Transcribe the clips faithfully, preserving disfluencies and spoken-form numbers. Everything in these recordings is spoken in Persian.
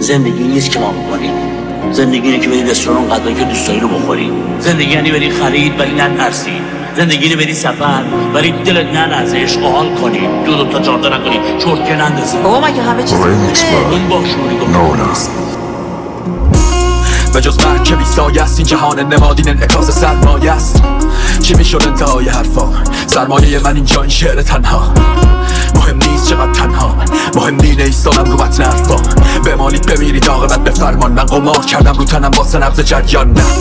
زندگی نیست که ما بکنیم. زندگی اینه که بری رستوران غذایی که دوست داری رو بخوری. زندگی یعنی بری خرید ولی نترسی. زندگی اینه بری سفر ولی دلت نلرزه، عشق و حال کنی، دو دو تا جارده نکنی، چرتکه نندازی. بابا مگه همه چیز اون با شوری گفت به جز مرگ که بیسایه است این جهان نمادین انعکاس سرمایه است. چی میشد انتهای حرفا؟ سرمایه من اینجا این شعر تنها. مهم نیست چقدر تنها، مهم دینه ایستادم رو متن حرفا. بمالید بمیرید عاقبت به فرمان. من قمار کردم رو تنم واسه نبض جریان. نه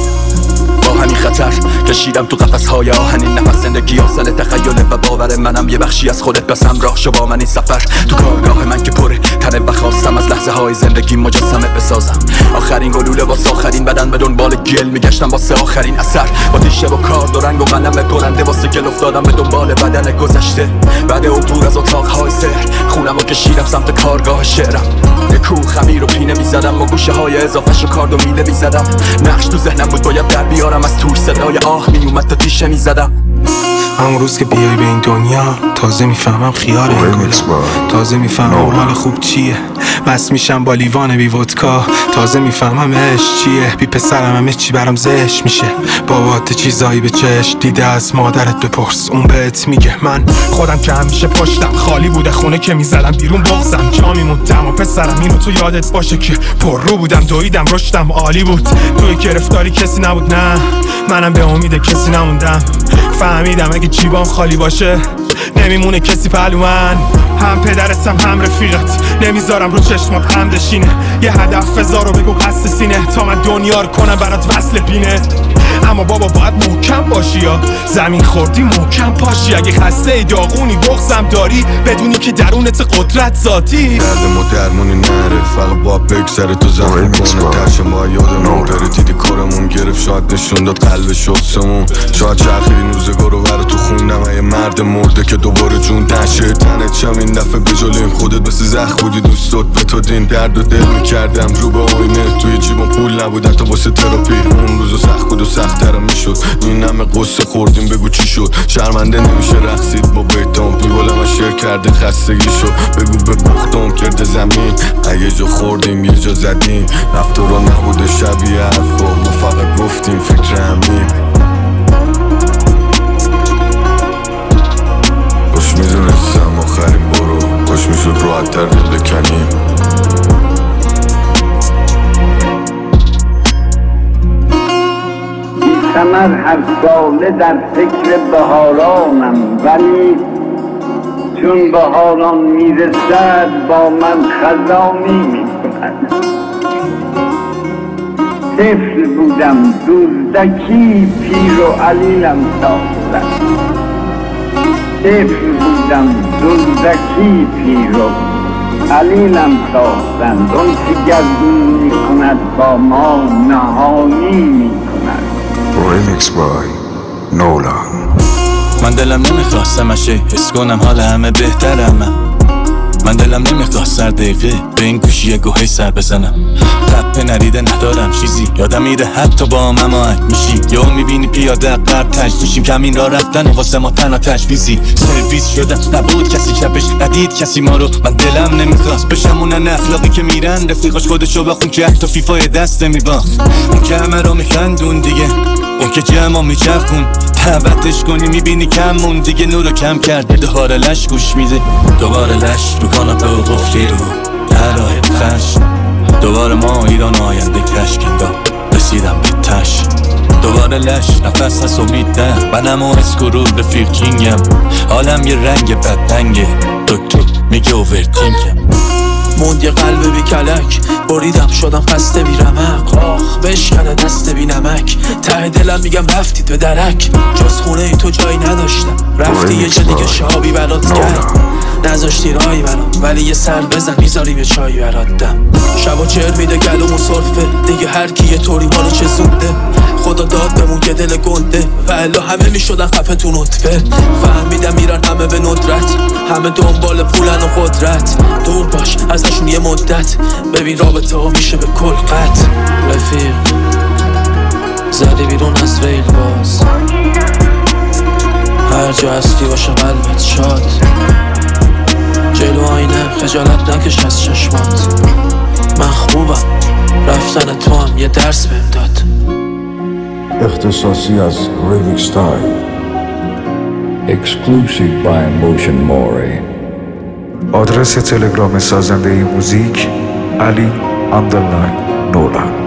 با همین خطر کشیدم تو قفس‌های آهنین. نفس زندگی آسان تخیله و باور منم یه بخشی از خودت بس همراه شو با من این سفر. تو کارگاه من که پره تنه و خواستم از لحظه های زندگی مجسمه بسازم. آخرین گلوله واسه آخرین بدن به دنبال گل میگشتم واسه آخرین اثر. با تیشه و کارد و رنگ و قلم پرنده واسه گل افتادم به دنبال بدن گذشته. بعد عبور از اتاق‌های سحر خونم و کشیدم سمت کارگاه شعرم. یه کوه خمیر و پینه میزدم و گوشه های اضافه‌شو کارد و میله میزدم. نقش تو ذهنم بود باید در بیارم، از توش صدای آه میومد تا تیشه میزدم. همون روز که بیای به این دنیا تازه میفهمم خیار این گلم، تازه میفهمم حال خوب چیه. بس میشم با لیوان بی ودکا، تازه میفهمم عشق چیه. بی پسرم همه چی برام زشت میشه. بابات چیزایی به چشم دیده از مادرت بپرس، اون بهت میگه. من خودم که همیشه پشتم خالی بوده، خونه که میزدم بیرون بغزم جا میموندم. و پسرم اینو تو یادت باشه که پر رو بودم، دویدم رشدم عالی بود. توی گرفتاری کسی نبود، نه منم به امید کسی نموندم. فهمیدم اگه جیبام خالی باشه نمیمونه کسی پهلو من. هم پدرتم هم رفیقت نمیذارم رو چشمات هم دشینه. یه هدف بذار و بگو قصد سینه تا من دنیا رو کنم برات وصل پینه. اما بابا باید محکم باشی یا زمین خوردی محکم پاشی. اگه خسته ای داغونی بغضم داری بدونی که درونت قدرت ذاتی. درد ما درمونی نره فقط با بگذره تو زخم کنه. ترش ما یادمون بره دیدی کارمون گرفت شاید نشون داد قلب شخصمون. شاید چرخیدین روزگار رو برا تو خوندم یه مرد مرده که دوباره جون نشه تنت شم. این دفعه بجالیم خودت مثل زخم بودی دوستات به تو دین درد و دل میکردم رو به آینه. توی جیبم پول نبودن تا واسه تراپی. اون روزو سخت بود و سخت‌ترم میشد. این همه قصه خوردیم بگو چی شد. شرمنده نمیشه رقصید با بیتام بیوالا من شعر کرده خستگی شد. بگو به بختم کرده زمین اگه جا خوردیم یه جا زدیم. رفتارا نبوده شبیه حرفا ما فقط گفتیم فکر همین. خوش میدونستم آخرین برو خوش میشد راحت تر دل بکنیم. ثمر هر ساله در فکر بهارانم، ولی چون بهاران میرسد با من خزانی میکند. طفل بودم دزدکی پیر و علیلم ساختند. طفل بودم دزدکی پیر و علیلم ساختند. اون که گردون میکند با ما نهانی میکند. Remix by Nolan. من دلم نمیخواست همشه حس کنم حال همه بهترم. من دلم نمیخواست سر دقیقه به این گوشی گوهی سر بزنم. تپه نریده ندارم چیزی یادم میره حتی با مماک میشی. یا میبینی پیاده قرب تج میشیم کمین را رفتن و واسه ما تنها تجویزی. سرویس شدم نبود کسی چپش ندید کسی ما رو. من دلم نمیخواست بشم اونن اخلاقی که میرن رفیقاش خودشو بخون که حتی فیفای دست نمیباخت. اون که همه رو میخندون دیگه، اون که جمع میچرخون دعوتش کنی میبینی کمون دیگه. نورو کم کرده دوباره لش گوش میده. دوباره لش رو کاناپه و قفلی رو درای فش. دوباره ما ایران آینده کشکنگاه رسیدم به تش. دوباره لش نفس هست امید ده. منم و اسکرول رفیق کینگم. حالم یه رنگ بدنگه دکتر میگه اوورتینکم. موند یه قلب بی کلک بریدم شدم خسته بی رمق. آخ بشکنه دست بی نمک. ته دلم میگم رفتی تو درک. جز خونه ای تو جایی نداشتم. رفتی یه جا دیگه شابی برات کرد. نذاشتی رایی برام ولی یه سر بزن میذاریم یه چایی برات دم. شب و چهر میده گلومو صرفه دیگه هر کی یه طوری ما رو چسونده. خدا داد بمون که دل گنده و الا همه میشدن خفه تو نطفه. فهمیدم میرن همه به ندرت، همه دنبال پولن و قدرت. دور باش ازشون یه مدت ببین رابطه ها میشه به کل قطع. رفیق زدی بیرون از ریل باز، هر جا هستی باشه قلبت شاد. جلو آینه خجالت نکش از چشمات. من خوبم داشتن تو هم یه درس بهم داد. اختصاصی از ریمیکس تایم. Exclusive by Motion Mori. آدرس تلگرام سازنده موزیک علی اندرلاین نولا.